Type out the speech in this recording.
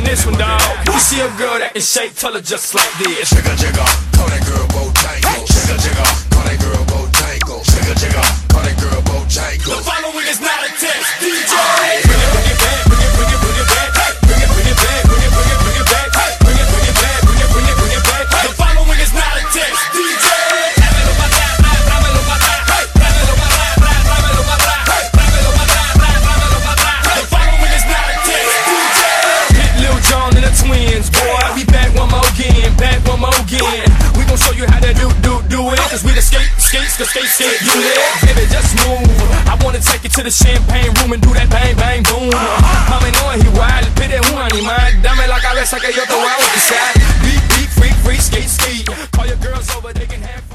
this one, dawg. You see a girl that can shake, tell her just like this. Jigga jigga, call that girl Bojangle. Jigga jigga, call that girl Bojangle. Jigga jigga, call that girl Bojangle. The following is not a test, DJ. Bring it back, bring it back, bring it back, bring it back, bring it back, bring it back, bring it back, bring it back. The following is not a test, DJ. Twins, boy, we back one more again, We gon' show you how to do it, cause we the skate, you live, baby, just move. I wanna take you to the champagne room and do that bang, bang, boom. Mami, no es igual, pide un animal, dame la cabeza que yo te voy a bautizar. Beat, freak, skate. Call your girls over, they can have